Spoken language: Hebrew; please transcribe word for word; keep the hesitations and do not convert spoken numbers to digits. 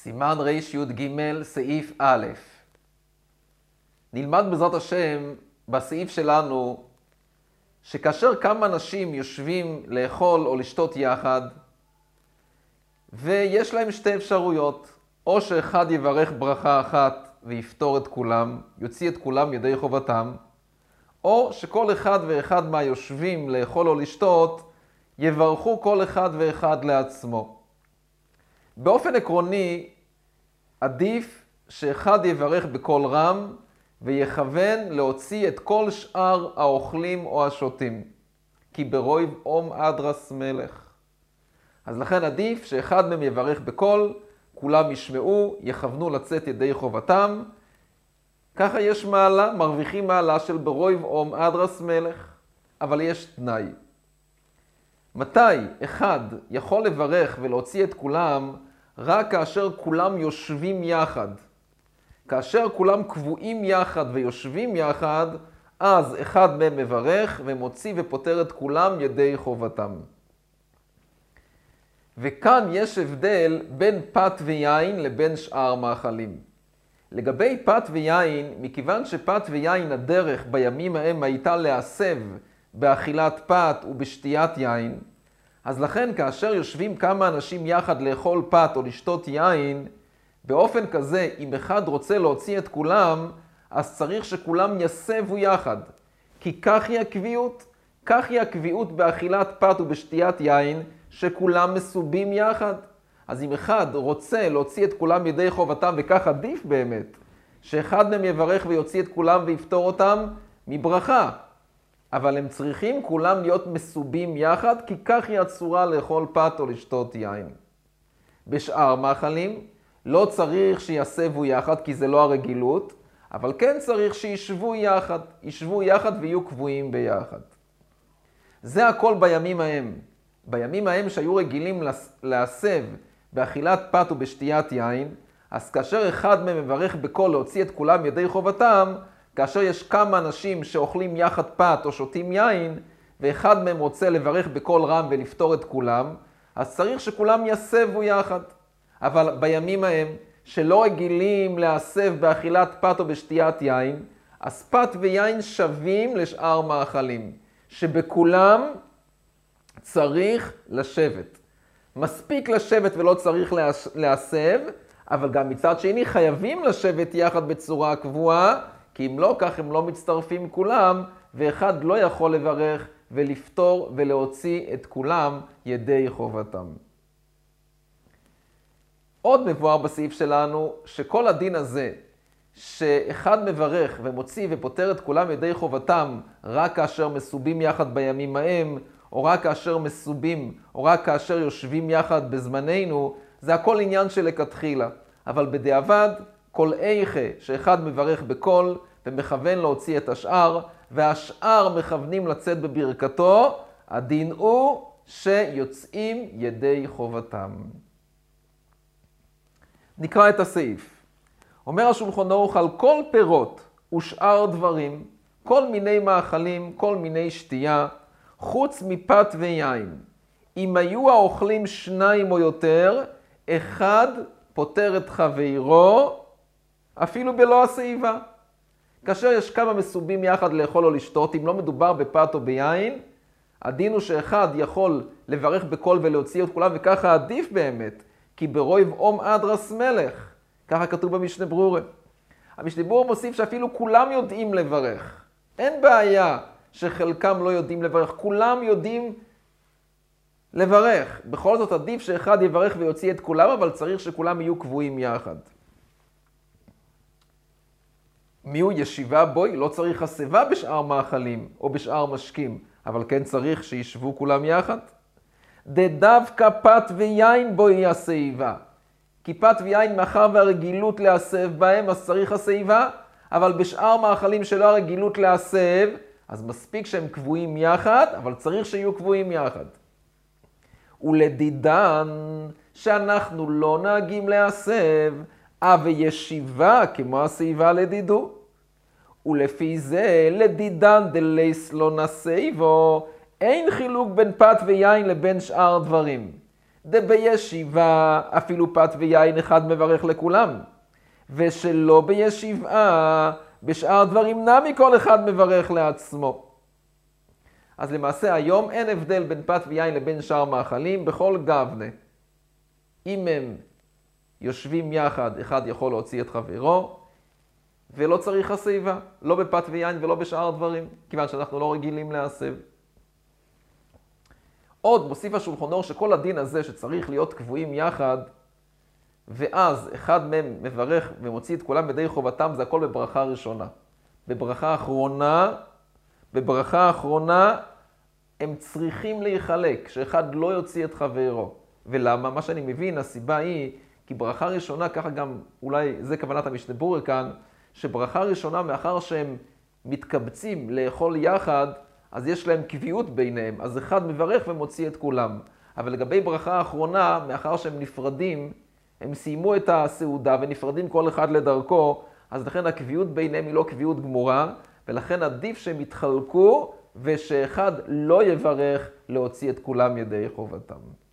סימן רי"ג סעיף א'. נלמד בעזרת השם בסעיף שלנו שכאשר כמה אנשים יושבים לאכול או לשתות יחד ויש להם שתי אפשרויות, או שאחד יברך ברכה אחת ויפתור את כולם, יוציא את כולם ידי חובתם, או שכל אחד ואחד מהיושבים לאכול או לשתות יברכו כל אחד ואחד לעצמו. באופן עקרוני עדיף שאחד יברך בקול רם ויכוון להוציא את כל שאר האוכלים או השותים, כי ברויב אום אדרס מלך. אז לכן עדיף שאחד מהם יברך בקול, כולם ישמעו, יכוונו לצאת ידי חובתם. ככה יש מעלה, מרוויחים מעלה של ברויב אום אדרס מלך. אבל יש תנאי. מתי אחד יכול לברך ולהוציא את כולם? רק כאשר כולם יושבים יחד. כאשר כולם קבועים יחד ויושבים יחד, אז אחד מהם מברך ומוציא ופותר את כולם ידי חובתם. וכאן יש הבדל בין פת ויין לבין שאר מאכלים. לגבי פת ויין, מכיוון שפת ויין הדרך בימים ההם הייתה להסב באכילת פת ובשתיית יין, אז לכן כאשר יושבים כמה אנשים יחד לאכול פת או לשתות יין, באופן כזה, אם אחד רוצה להוציא את כולם, אז צריך שכולם יסבו יחד. כי כך היא הקביעות, כך היא הקביעות באכילת פת ובשתיית יין, שכולם מסובים יחד. אז אם אחד רוצה להוציא את כולם ידי חובתם, וכך עדיף באמת, שאחד מהם יברך ויוציא את כולם ויפתור אותם מברכה. אבל הם צריכים כולם להיות מסובים יחד, כי כך היא הצורה לאכול פת או לשתות יין. בשאר מאכלים לא צריך שיסבו יחד, כי זה לא הרגילות, אבל כן צריך שישבו יחד, ישבו יחד ויהיו קבועים ביחד. זה הכל בימים ההם. בימים ההם שהיו רגילים להסב באכילת פת ובשתיית יין, אז כאשר אחד מהם מברך בקול להוציא את כולם ידי חובתם, כאשר יש כמה אנשים שאוכלים יחד פת או שותים יין, ואחד מהם רוצה לברך בקול רם ולפתור את כולם, אז צריך שכולם יסבו יחד. אבל בימים ההם שלא רגילים להסב באכילת פת או בשתיית יין, אז פת ויין שווים לשאר מאכלים, שבכולם צריך לשבת. מספיק לשבת ולא צריך להסב, אבל גם מצד שני חייבים לשבת יחד בצורה קבועה, כי אם לא כך הם לא מצטרפים כולם, ואחד לא יכול לברך ולפתור ולהוציא את כולם ידי חובתם. עוד מבואר בסעיף שלנו שכל הדין הזה, שאחד מברך ומוציא ופותר את כולם ידי חובתם, רק כאשר מסובים יחד בימים ההם, או רק כאשר מסובים, או רק כאשר יושבים יחד בזמננו, זה הכל עניין של לכתחילה. אבל בדיעבד, כל איכה שאחד מברך בקול ומכוון להוציא את השאר, והשאר מכוונים לצאת בברכתו, הדין הוא שיוצאים ידי חובתם. נקרא את הסעיף. אומר השולחן ערוך על כל פירות ושאר דברים, כל מיני מאכלים, כל מיני שתייה, חוץ מפת ויין. אם היו האוכלים שניים או יותר, אחד פותר את חברו, אפילו בלא הסעיבה. כאשר יש כמה מסובים יחד לאכול או לשתות, אם לא מדובר בפת או ביין, הדין הוא שאחד יכול לברך בקול ולהוציא את כולם, וככה עדיף באמת, כי ברויב אום אדרס מלך. ככה כתוב במשנה ברורה. המשנה ברורה מוסיף שאפילו כולם יודעים לברך. אין בעיה שחלקם לא יודעים לברך, כולם יודעים לברך. בכל זאת עדיף שאחד יברך ויוציא את כולם, אבל צריך שכולם יהיו קבועים יחד. מי הוא ישיבה בוי? לא צריך הסבה בשאר מאכלים או בשאר משקים, אבל כן צריך שישבו כולם יחד. דווקא פת ויין בוי הסעיבה. כי פת ויין מאחר והרגילות להסב בהם, אז צריך הסעיבה, אבל בשאר מאכלים שלא הרגילות להסב, אז מספיק שהם קבועים יחד, אבל צריך שיהיו קבועים יחד. ולדידן שאנחנו לא נהגים להסב, אבל ישיבה כמו הסעיבה לדידו. ולפי זה לדידן דלייס לא נסייבו, אין חילוק בין פת ויין לבין שאר דברים. דבישיבה אפילו פת ויין אחד מברך לכולם, ושלא בישיבה בשאר דברים נמי כל אחד מברך לעצמו. אז למעשה היום אין הבדל בין פת ויין לבין שאר מאכלים בכל גבנה. אם הם יושבים יחד, אחד יכול להוציא את חברו, ולא צריך הסביבה, לא בפת ויין ולא בשאר דברים, כיוון שאנחנו לא רגילים להסב. עוד מוסיף השולחן אור שכל הדין הזה שצריך להיות קבועים יחד, ואז אחד מהם מברך ומוציא את כולם בידי חובתם, זה הכל בברכה ראשונה. בברכה אחרונה, בברכה אחרונה הם צריכים להיחלק, שאחד לא יוציא את חברו. ולמה? מה שאני מבין, הסיבה היא, כי ברכה ראשונה, ככה גם אולי זה כוונת המשנה ברורה כאן, שברכה ראשונה מאחר שהם מתקבצים לאכול יחד, אז יש להם קביעות ביניהם, אז אחד מברך ומוציא את כולם. אבל לגבי ברכה האחרונה, מאחר שהם נפרדים, הם סיימו את הסעודה ונפרדים כל אחד לדרכו, אז לכן הקביעות ביניהם היא לא קביעות גמורה, ולכן עדיף שהם יתחלקו ושאחד לא יברך להוציא את כולם ידי חובתם.